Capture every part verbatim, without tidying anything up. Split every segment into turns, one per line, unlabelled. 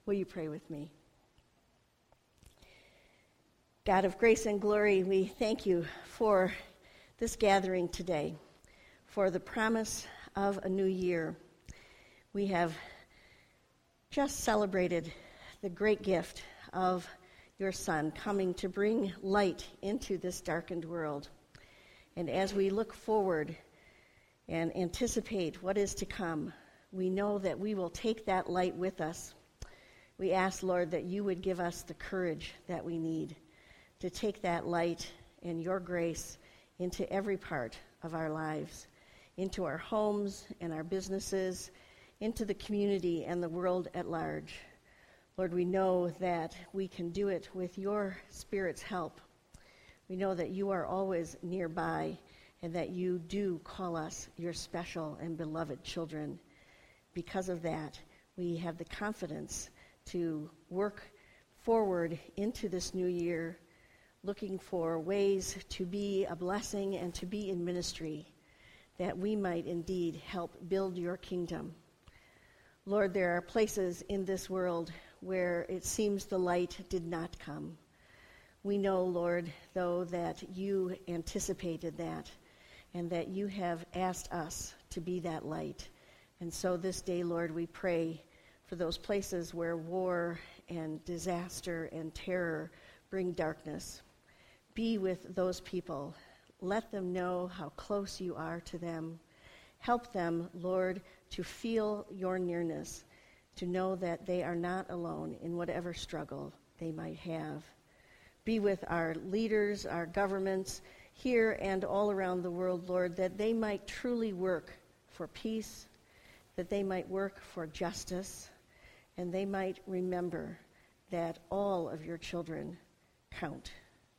Will you pray with me? God of grace and glory, we thank you for this gathering today, for the promise of a new year. We have just celebrated the great gift of your Son coming to bring light into this darkened world. And as we look forward and anticipate what is to come, we know that we will take that light with us. We ask, Lord, that you would give us the courage that we need to take that light and your grace into every part of our lives, into our homes and our businesses, into the community and the world at large. Lord, we know that we can do it with your Spirit's help. We know that you are always nearby and that you do call us your special and beloved children. Because of that, we have the confidence to work forward into this new year, looking for ways to be a blessing and to be in ministry, that we might indeed help build your kingdom. Lord, there are places in this world where it seems the light did not come. We know, Lord, though, that you anticipated that and that you have asked us to be that light. And so this day, Lord, we pray for those places where war and disaster and terror bring darkness. Be with those people. Let them know how close you are to them. Help them, Lord, to feel your nearness, to know that they are not alone in whatever struggle they might have. Be with our leaders, our governments, here and all around the world, Lord, that they might truly work for peace, that they might work for justice, and they might remember that all of your children count.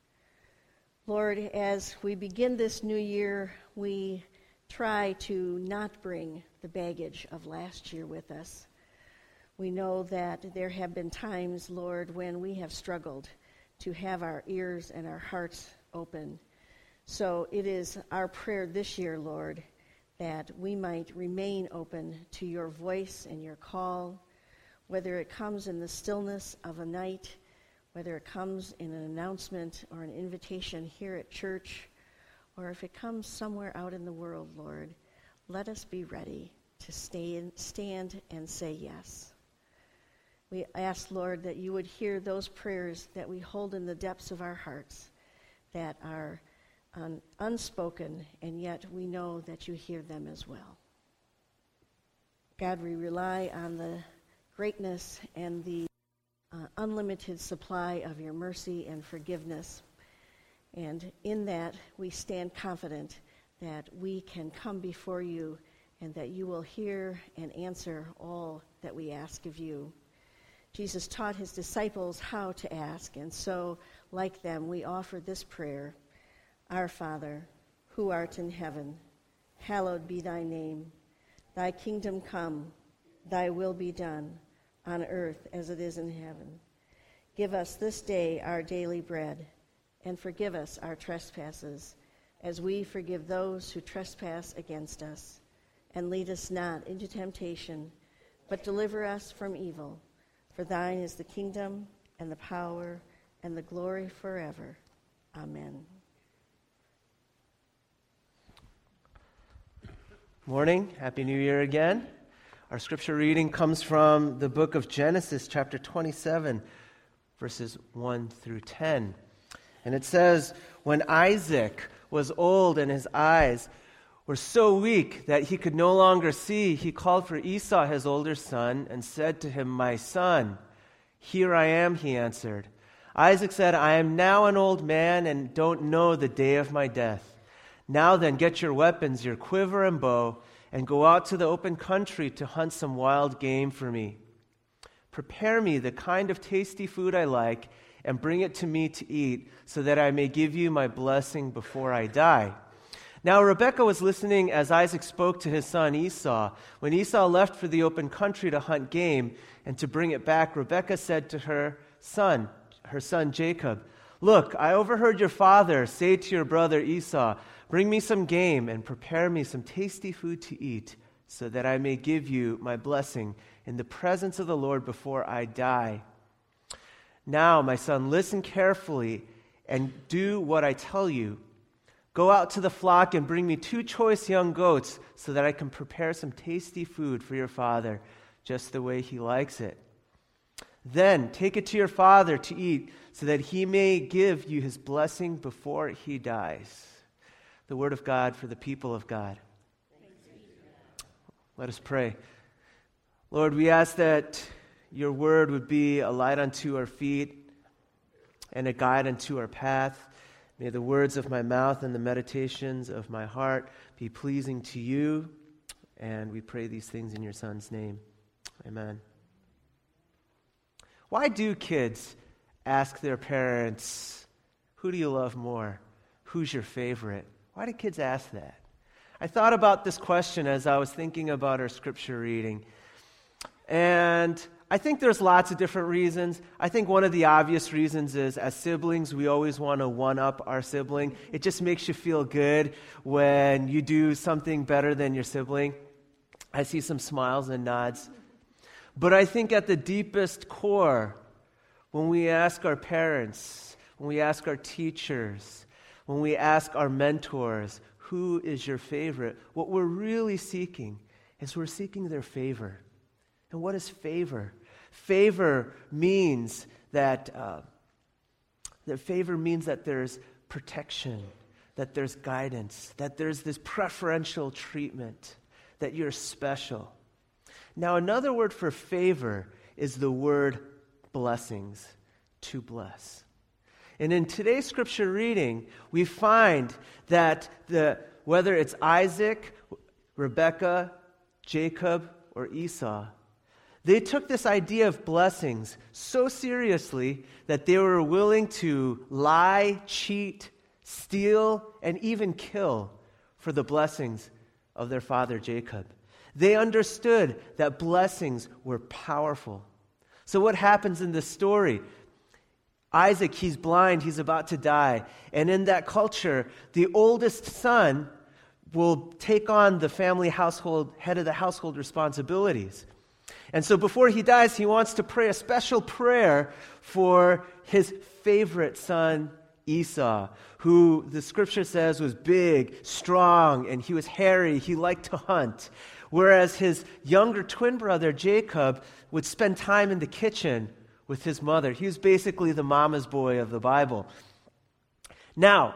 Lord, as we begin this new year, we try to not bring the baggage of last year with us. We know that there have been times, Lord, when we have struggled to have our ears and our hearts open. So it is our prayer this year, Lord, that we might remain open to your voice and your call, whether it comes in the stillness of a night, whether it comes in an announcement or an invitation here at church, or if it comes somewhere out in the world, Lord, let us be ready to stay in, stand and say yes. We ask, Lord, that you would hear those prayers that we hold in the depths of our hearts that are un- unspoken, and yet we know that you hear them as well. God, we rely on the greatness and the uh, unlimited supply of your mercy and forgiveness. And in that, we stand confident that we can come before you and that you will hear and answer all that we ask of you. Jesus taught his disciples how to ask, and so, like them, we offer this prayer. Our Father, who art in heaven, hallowed be thy name. Thy kingdom come, thy will be done, on earth as it is in heaven. Give us this day our daily bread, and forgive us our trespasses, as we forgive those who trespass against us. And lead us not into temptation, but deliver us from evil. For thine is the kingdom, and the power, and the glory forever. Amen.
Morning. Happy New Year again. Our scripture reading comes from the book of Genesis, chapter twenty-seven, verses one through ten. And it says, when Isaac was old and his eyes were so weak that he could no longer see, he called for Esau, his older son, and said to him, my son. Here I am, he answered. Isaac said, I am now an old man and don't know the day of my death. Now then, get your weapons, your quiver and bow, and go out to the open country to hunt some wild game for me. Prepare me the kind of tasty food I like, and bring it to me to eat, so that I may give you my blessing before I die. Now Rebekah was listening as Isaac spoke to his son Esau. When Esau left for the open country to hunt game and to bring it back, Rebekah said to her son, her son Jacob, look, I overheard your father say to your brother Esau, bring me some game and prepare me some tasty food to eat, so that I may give you my blessing in the presence of the Lord before I die. Now, my son, listen carefully and do what I tell you. Go out to the flock and bring me two choice young goats so that I can prepare some tasty food for your father, just the way he likes it. Then take it to your father to eat so that he may give you his blessing before he dies. The word of God for the people of God. Let us pray. Lord, we ask that your word would be a light unto our feet and a guide unto our path. May the words of my mouth and the meditations of my heart be pleasing to you. And we pray these things in your Son's name. Amen. Why do kids ask their parents, who do you love more? Who's your favorite? Why do kids ask that? I thought about this question as I was thinking about our scripture reading. And I think there's lots of different reasons. I think one of the obvious reasons is as siblings, we always want to one-up our sibling. It just makes you feel good when you do something better than your sibling. I see some smiles and nods. But I think at the deepest core, when we ask our parents, when we ask our teachers, when we ask our mentors, who is your favorite? What we're really seeking is we're seeking their favor. And what is favor? Favor means that uh, that favor means that there's protection, that there's guidance, that there's this preferential treatment, that you're special. Now, another word for favor is the word blessings, to bless. And in today's scripture reading, we find that the whether it's Isaac, Rebekah, Jacob, or Esau, they took this idea of blessings so seriously that they were willing to lie, cheat, steal, and even kill for the blessings of their father Jacob. They understood that blessings were powerful. So what happens in this story? Isaac, he's blind, he's about to die. And in that culture, the oldest son will take on the family household, head of the household responsibilities. And so before he dies, he wants to pray a special prayer for his favorite son, Esau, who the scripture says was big, strong, and he was hairy. He liked to hunt. Whereas his younger twin brother, Jacob, would spend time in the kitchen with his mother. He was basically the mama's boy of the Bible. Now,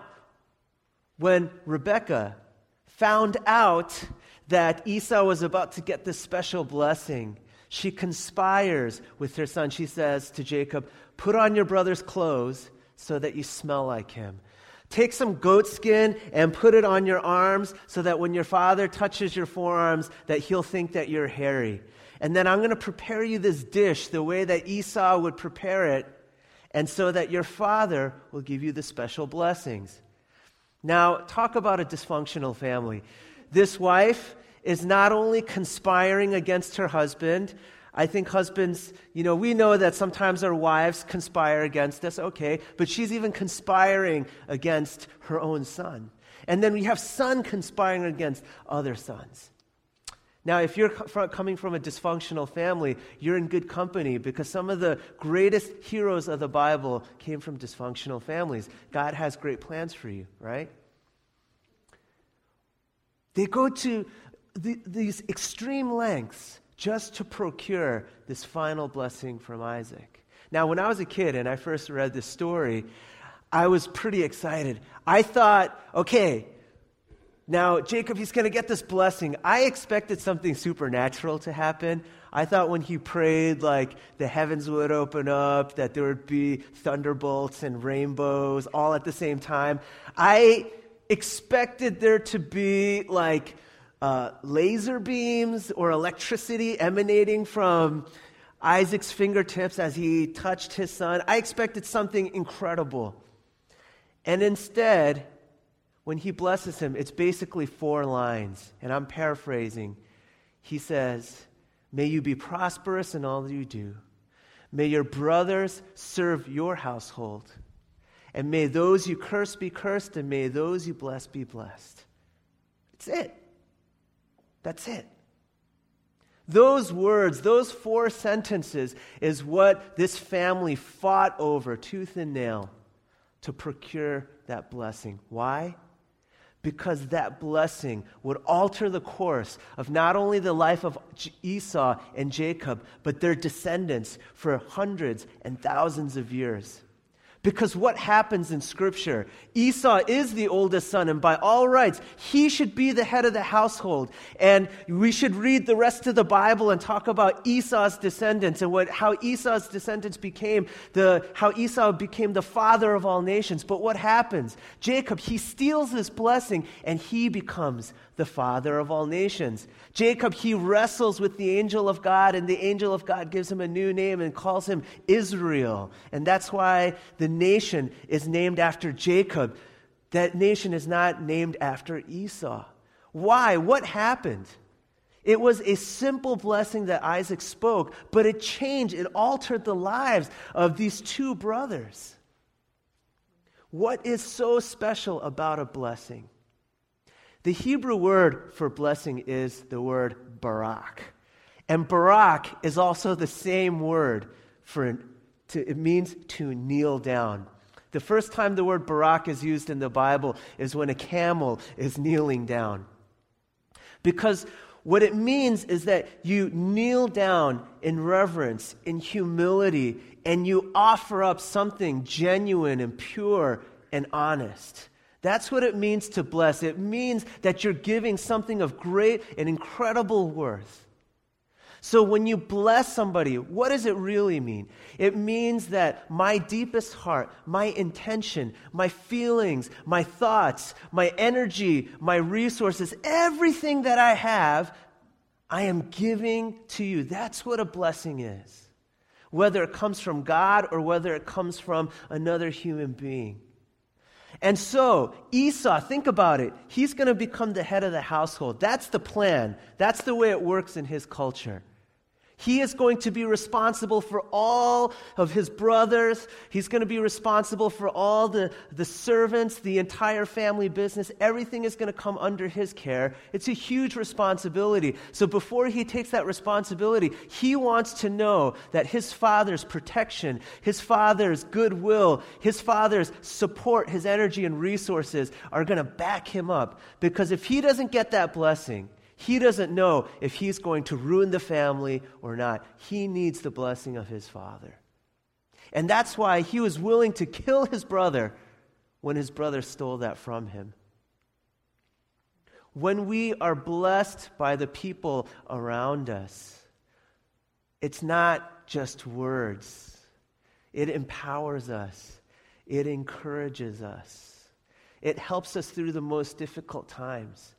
when Rebekah found out that Esau was about to get this special blessing, she conspires with her son. She says to Jacob, put on your brother's clothes so that you smell like him. Take some goat skin and put it on your arms so that when your father touches your forearms, that he'll think that you're hairy. And then I'm going to prepare you this dish the way that Esau would prepare it, and so that your father will give you the special blessings. Now, talk about a dysfunctional family. This wife is not only conspiring against her husband. I think husbands, you know, we know that sometimes our wives conspire against us, okay, but she's even conspiring against her own son. And then we have son conspiring against other sons. Now, if you're coming from a dysfunctional family, you're in good company because some of the greatest heroes of the Bible came from dysfunctional families. God has great plans for you, right? They go to the, these extreme lengths just to procure this final blessing from Isaac. Now, when I was a kid and I first read this story, I was pretty excited. I thought, okay, now Jacob, he's going to get this blessing. I expected something supernatural to happen. I thought when he prayed, like, the heavens would open up, that there would be thunderbolts and rainbows all at the same time. I expected there to be, like, Uh, laser beams or electricity emanating from Isaac's fingertips as he touched his son. I expected something incredible. And instead, when he blesses him, it's basically four lines. And I'm paraphrasing. He says, may you be prosperous in all that you do. May your brothers serve your household. And may those you curse be cursed, and may those you bless be blessed. That's it. That's it. Those words, those four sentences, is what this family fought over tooth and nail to procure that blessing. Why? Because that blessing would alter the course of not only the life of Esau and Jacob, but their descendants for hundreds and thousands of years. Because what happens in Scripture, Esau is the oldest son, and by all rights, he should be the head of the household. And we should read the rest of the Bible and talk about Esau's descendants and what how Esau's descendants became the how Esau became the father of all nations. But what happens? Jacob, he steals this blessing, and he becomes the father of all nations. Jacob, he wrestles with the angel of God, and the angel of God gives him a new name and calls him Israel. And that's why the nation is named after Jacob. That nation is not named after Esau. Why? What happened? It was a simple blessing that Isaac spoke, but it changed, it altered the lives of these two brothers. What is so special about a blessing? The Hebrew word for blessing is the word barak. And barak is also the same word for, to, it means to kneel down. The first time the word barak is used in the Bible is when a camel is kneeling down. Because what it means is that you kneel down in reverence, in humility, and you offer up something genuine and pure and honest. That's what it means to bless. It means that you're giving something of great and incredible worth. So when you bless somebody, what does it really mean? It means that my deepest heart, my intention, my feelings, my thoughts, my energy, my resources, everything that I have, I am giving to you. That's what a blessing is. Whether it comes from God or whether it comes from another human being. And so, Esau, think about it. He's going to become the head of the household. That's the plan. That's the way it works in his culture. He is going to be responsible for all of his brothers. He's going to be responsible for all the, the servants, the entire family business. Everything is going to come under his care. It's a huge responsibility. So before he takes that responsibility, he wants to know that his father's protection, his father's goodwill, his father's support, his energy and resources are going to back him up. Because if he doesn't get that blessing, he doesn't know if he's going to ruin the family or not. He needs the blessing of his father. And that's why he was willing to kill his brother when his brother stole that from him. When we are blessed by the people around us, it's not just words. It empowers us. It encourages us. It helps us through the most difficult times.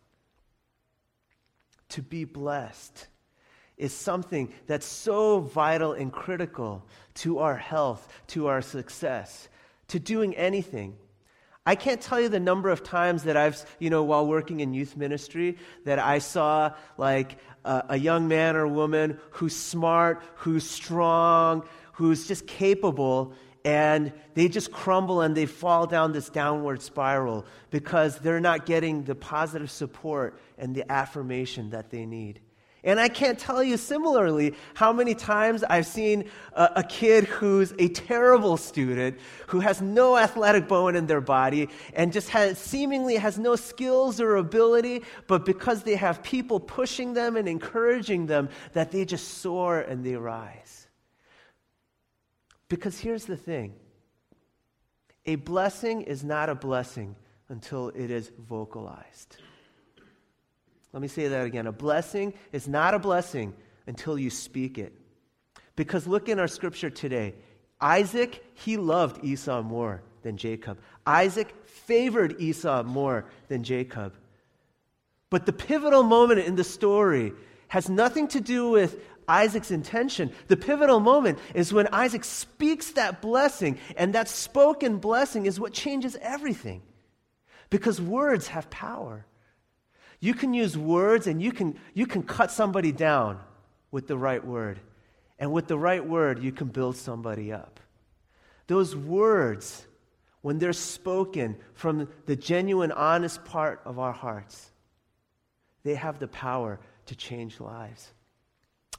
To be blessed is something that's so vital and critical to our health, to our success, to doing anything. I can't tell you the number of times that I've, you know, while working in youth ministry, that I saw like a, a young man or woman who's smart, who's strong, who's just capable, and they just crumble and they fall down this downward spiral because they're not getting the positive support and the affirmation that they need. And I can't tell you similarly how many times I've seen a, a kid who's a terrible student, who has no athletic bone in their body, and just has seemingly has no skills or ability, but because they have people pushing them and encouraging them, that they just soar and they rise. Because here's the thing. A blessing is not a blessing until it is vocalized. Let me say that again. A blessing is not a blessing until you speak it. Because look in our scripture today. Isaac, he loved Esau more than Jacob. Isaac favored Esau more than Jacob. But the pivotal moment in the story has nothing to do with Isaac's intention. The pivotal moment is when Isaac speaks that blessing, and that spoken blessing is what changes everything. Because words have power. You can use words and you can you can cut somebody down with the right word. And with the right word, you can build somebody up. Those words, when they're spoken from the genuine, honest part of our hearts, they have the power to change lives.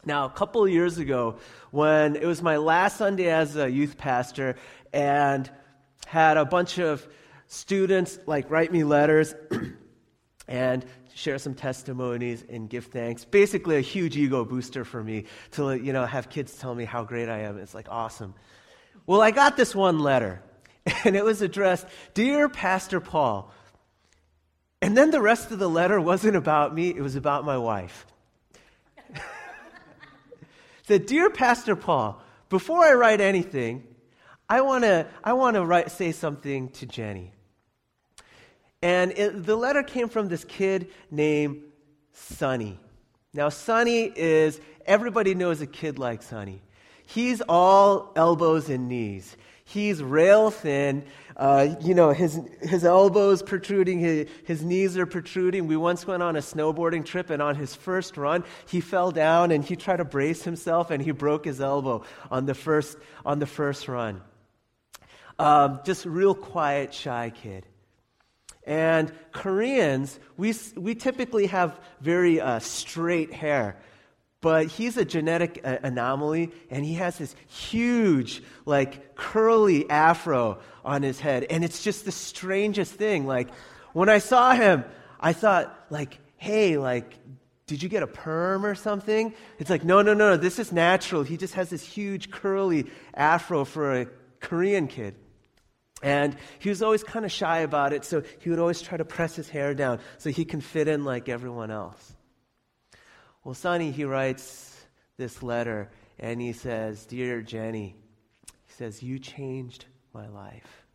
Now, a couple of years ago, when it was my last Sunday as a youth pastor, and had a bunch of students like write me letters and share some testimonies and give thanks. Basically, a huge ego booster for me to, you know, have kids tell me how great I am. It's like awesome. Well, I got this one letter, and it was addressed, "Dear Pastor Paul." And then the rest of the letter wasn't about me, it was about my wife. It said, "Dear Pastor Paul, before I write anything, I want to I want to write say something to Jenny." And it, the letter came from this kid named Sonny. Now, Sonny is, everybody knows a kid like Sonny. He's all elbows and knees. He's rail thin. Uh, you know, his his elbows protruding, his, his knees are protruding. We once went on a snowboarding trip, and on his first run, he fell down and he tried to brace himself, and he broke his elbow on the first on the first run. Um, just real quiet, shy kid. And Koreans, we we typically have very uh, straight hair. But he's a genetic uh, anomaly, and he has this huge, like, curly afro on his head. And it's just the strangest thing. Like, when I saw him, I thought, like, hey, like, did you get a perm or something? It's like, no, no, no, this is natural. He just has this huge, curly afro for a Korean kid. And he was always kind of shy about it, so he would always try to press his hair down so he can fit in like everyone else. Well, Sonny, he writes this letter, and he says, "Dear Jenny," he says, "you changed my life."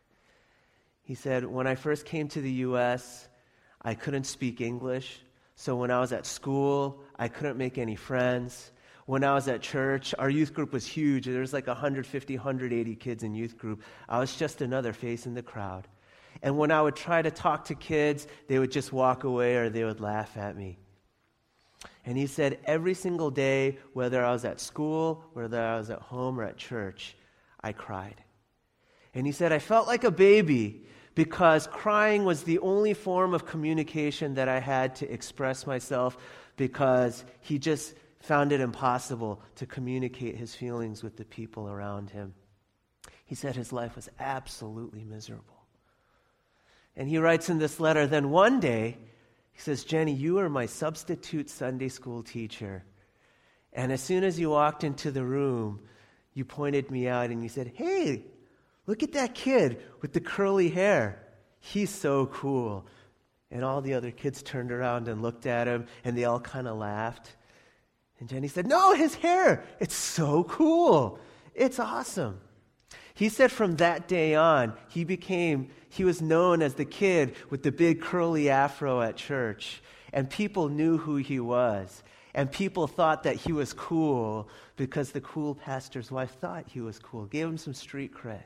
He said, "When I first came to the U S, I couldn't speak English, so when I was at school, I couldn't make any friends. When I was at church, our youth group was huge. There was like one hundred fifty, one hundred eighty kids in youth group. I was just another face in the crowd. And when I would try to talk to kids, they would just walk away or they would laugh at me." And he said, every single day, whether I was at school, whether I was at home or at church, I cried. And he said, I felt like a baby because crying was the only form of communication that I had to express myself, because he just found it impossible to communicate his feelings with the people around him. He said his life was absolutely miserable. And he writes in this letter, then one day, he says, "Jenny, you were my substitute Sunday school teacher. And as soon as you walked into the room, you pointed me out and you said, hey, look at that kid with the curly hair. He's so cool." And all the other kids turned around and looked at him, and they all kind of laughed. And Jenny said, "No, his hair, it's so cool. It's awesome." He said from that day on, he became, he was known as the kid with the big curly afro at church. And people knew who he was. And people thought that he was cool because the cool pastor's wife thought he was cool, gave him some street cred.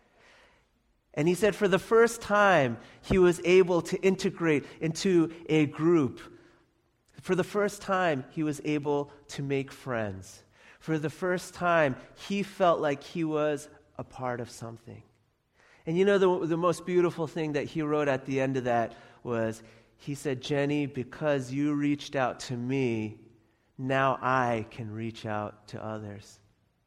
And he said for the first time, he was able to integrate into a group. For the first time, he was able to make friends. For the first time, he felt like he was a part of something. And you know, the, the most beautiful thing that he wrote at the end of that was, he said, "Jenny, because you reached out to me, now I can reach out to others."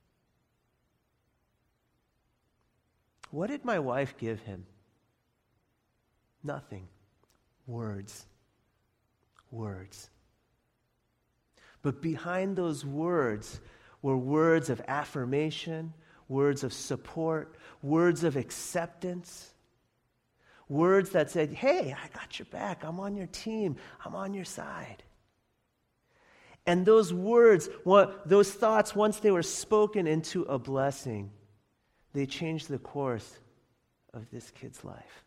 What did my wife give him? Nothing. Words. Words. But behind those words were words of affirmation, words of support, words of acceptance, words that said, hey, I got your back, I'm on your team, I'm on your side. And those words, what, those thoughts, once they were spoken into a blessing, they changed the course of this kid's life.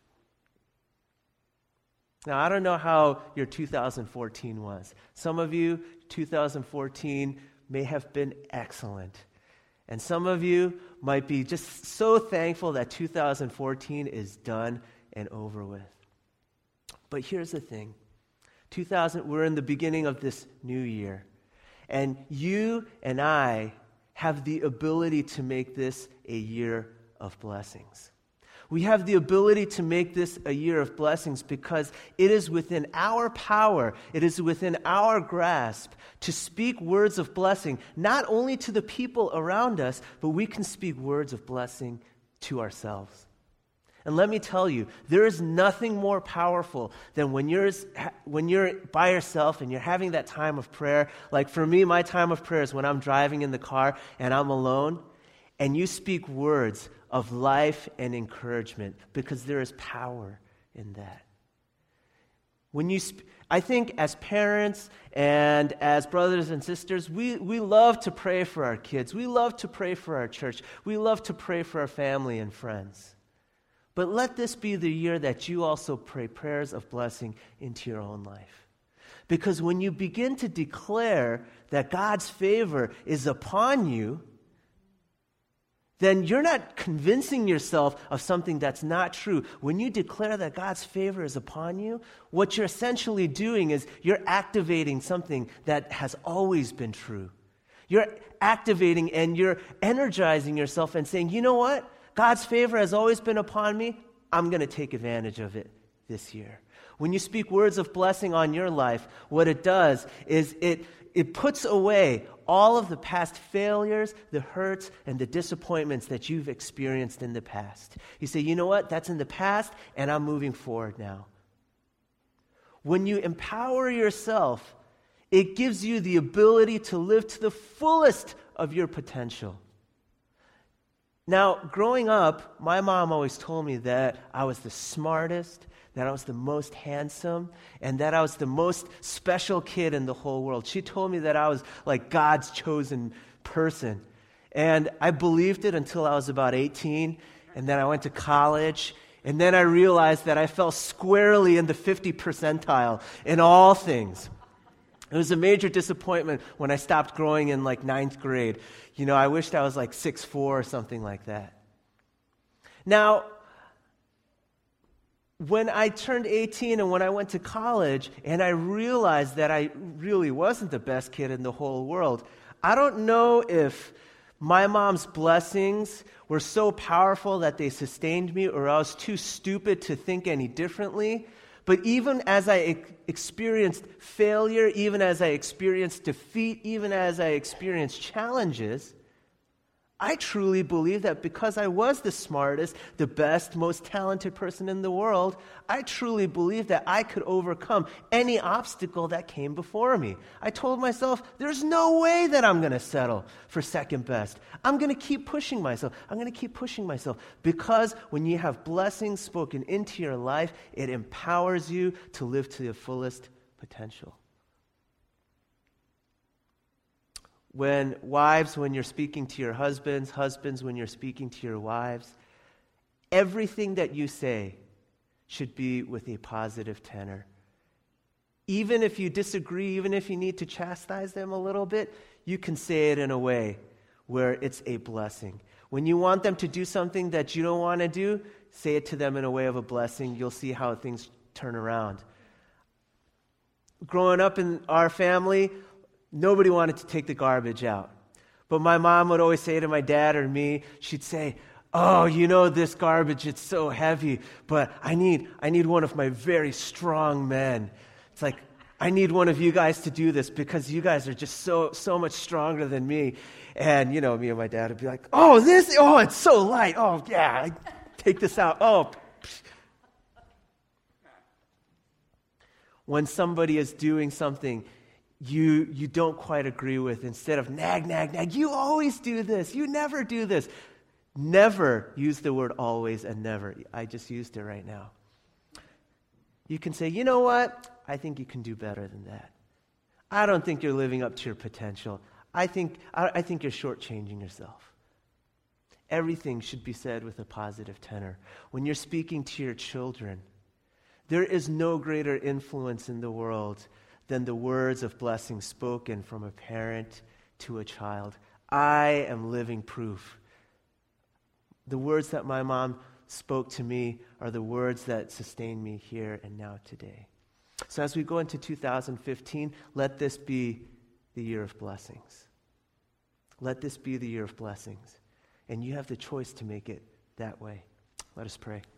Now, I don't know how your two thousand fourteen was. Some of you, two thousand fourteen may have been excellent. And some of you might be just so thankful that two thousand fourteen is done and over with. But here's the thing. two thousand, we're in the beginning of this new year. And you and I have the ability to make this a year of blessings. We have the ability to make this a year of blessings because it is within our power, it is within our grasp to speak words of blessing, not only to the people around us, but we can speak words of blessing to ourselves. And let me tell you, there is nothing more powerful than when you're, when you're by yourself and you're having that time of prayer. Like for me, my time of prayer is when I'm driving in the car and I'm alone, and you speak words of life and encouragement, because there is power in that. When you, sp- I think as parents and as brothers and sisters, we, we love to pray for our kids. We love to pray for our church. We love to pray for our family and friends. But let this be the year that you also pray prayers of blessing into your own life. Because when you begin to declare that God's favor is upon you, then you're not convincing yourself of something that's not true. When you declare that God's favor is upon you, what you're essentially doing is you're activating something that has always been true. You're activating and you're energizing yourself and saying, you know what? God's favor has always been upon me. I'm going to take advantage of it this year. When you speak words of blessing on your life, what it does is it It puts away all of the past failures, the hurts, and the disappointments that you've experienced in the past. You say, you know what? That's in the past, and I'm moving forward now. When you empower yourself, it gives you the ability to live to the fullest of your potential. Now, growing up, my mom always told me that I was the smartest, that I was the most handsome, and that I was the most special kid in the whole world. She told me that I was like God's chosen person. And I believed it until I was about eighteen, and then I went to college, and then I realized that I fell squarely in the fifty percentile in all things. It was a major disappointment when I stopped growing in like ninth grade. You know, I wished I was like six foot four or something like that. Now, when I turned eighteen and when I went to college and I realized that I really wasn't the best kid in the whole world, I don't know if my mom's blessings were so powerful that they sustained me, or I was too stupid to think any differently. But even as I ex- experienced failure, even as I experienced defeat, even as I experienced challenges, I truly believe that because I was the smartest, the best, most talented person in the world, I truly believe that I could overcome any obstacle that came before me. I told myself, there's no way that I'm going to settle for second best. I'm going to keep pushing myself. I'm going to keep pushing myself. Because when you have blessings spoken into your life, it empowers you to live to your fullest potential. When wives, when you're speaking to your husbands, husbands, when you're speaking to your wives, everything that you say should be with a positive tenor. Even if you disagree, even if you need to chastise them a little bit, you can say it in a way where it's a blessing. When you want them to do something that you don't want to do, say it to them in a way of a blessing. You'll see how things turn around. Growing up in our family, nobody wanted to take the garbage out. But my mom would always say to my dad or me, she'd say, oh, you know, this garbage, it's so heavy, but I need I need one of my very strong men. It's like, I need one of you guys to do this because you guys are just so so much stronger than me. And, you know, me and my dad would be like, oh, this, oh, it's so light. Oh, yeah, take this out. Oh. When somebody is doing something you you don't quite agree with, instead of nag, nag, nag, you always do this, you never do this. Never use the word always and never. I just used it right now. You can say, you know what? I think you can do better than that. I don't think you're living up to your potential. I think I, I think you're shortchanging yourself. Everything should be said with a positive tenor. When you're speaking to your children, there is no greater influence in the world than the words of blessing spoken from a parent to a child. I am living proof. The words that my mom spoke to me are the words that sustain me here and now today. So as we go into two thousand fifteen, let this be the year of blessings. Let this be the year of blessings. And you have the choice to make it that way. Let us pray.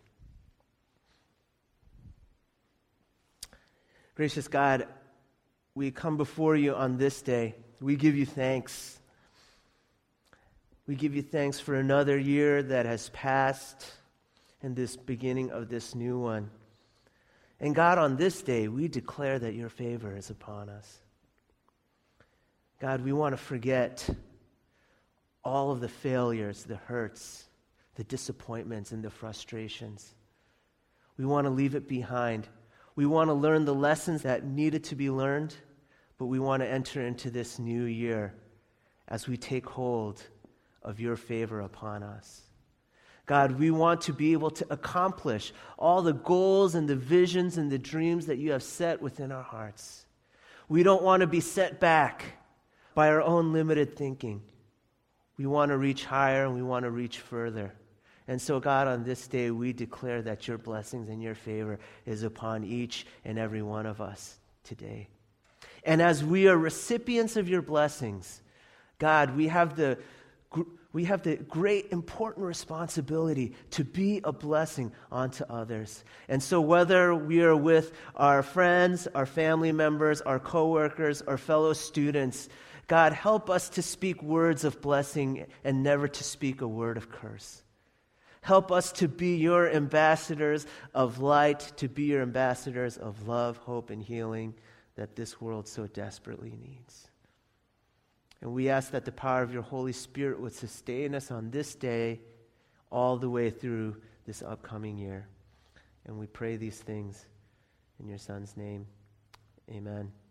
Gracious God, we come before you on this day. We give you thanks. We give you thanks for another year that has passed and this beginning of this new one. And God, on this day, we declare that your favor is upon us. God, we want to forget all of the failures, the hurts, the disappointments, and the frustrations. We want to leave it behind. We want to learn the lessons that needed to be learned, but we want to enter into this new year as we take hold of your favor upon us. God, we want to be able to accomplish all the goals and the visions and the dreams that you have set within our hearts. We don't want to be set back by our own limited thinking. We want to reach higher and we want to reach further. And so, God, on this day, we declare that your blessings and your favor is upon each and every one of us today. And as we are recipients of your blessings, God, we have the we have the great important responsibility to be a blessing unto others. And so whether we are with our friends, our family members, our coworkers, our fellow students, God, help us to speak words of blessing and never to speak a word of curse. Help us to be your ambassadors of light, to be your ambassadors of love, hope, and healing that this world so desperately needs. And we ask that the power of your Holy Spirit would sustain us on this day all the way through this upcoming year. And we pray these things in your Son's name. Amen.